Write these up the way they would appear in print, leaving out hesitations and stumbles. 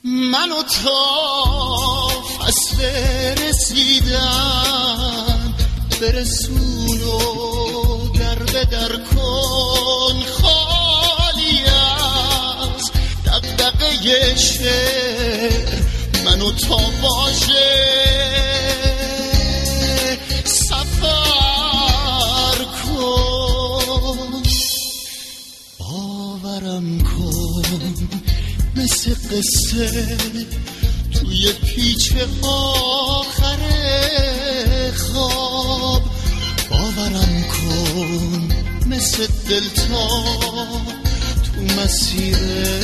من و تا فصل رسیدن برسون و در به در کن، خالی از دغدغه شعر من و تا واژه سفر کن. باورم کن مثل قصه توی پیچ آخر خواب، باورم کن مثل دلتاب تو مسیر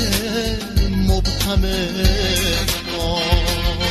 مبهم خواب.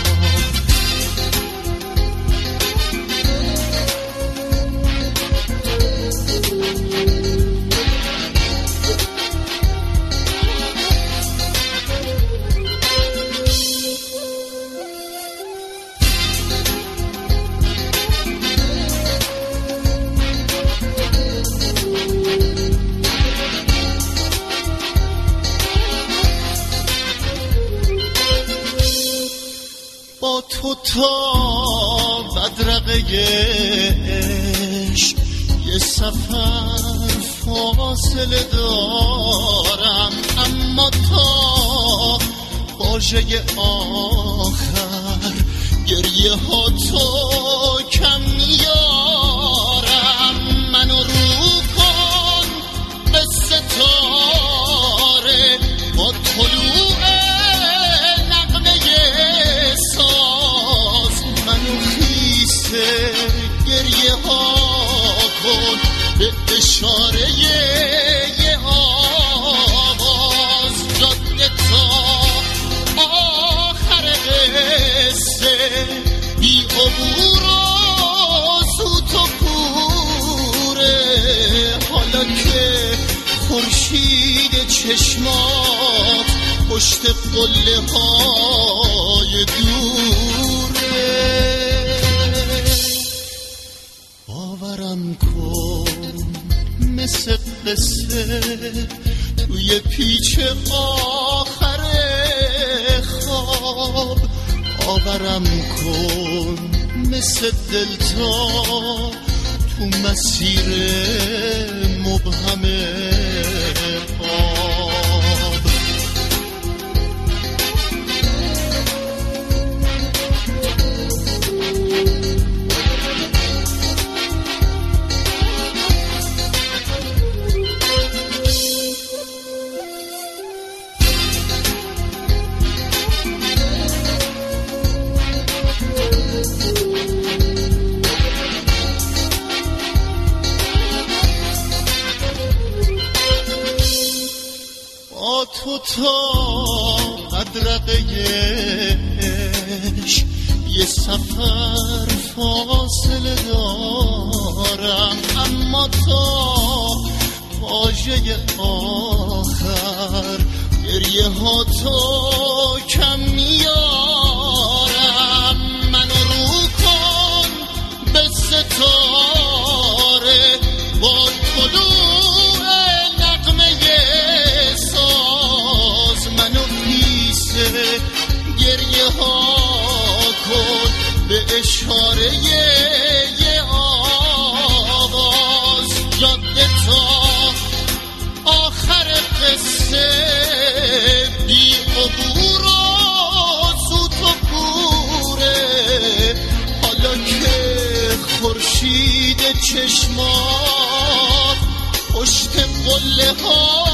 با تو تا بدرقه عشق یه سفر فاصله دارم، اما تا واژه آخر گریه ها تو کم میارم. منو رو کن به ستاره با طلوع گریه ها کن به اشاره یه آواز. جاده تا آخر قصه بی عبور و سوت و کوره، حالا که خورشید چشمات پشت قله های دوره. باورم کن مثل قصه توی پیچ آخر خواب، باورم کن مثل دلتاب تو مسیر مبهم خواب. تو تا بدرقه عشق یه سفر فاصله دارم، اما تا واژه آخر گریه ها تو کم میارم. منو رو کن به ستاره با طلوع نغمه گریه ها کن به اشاره یه آواز. جاده تا آخر قصه بی عبور و سوت و کوره، حالا که خورشید چشمات پشت قله ها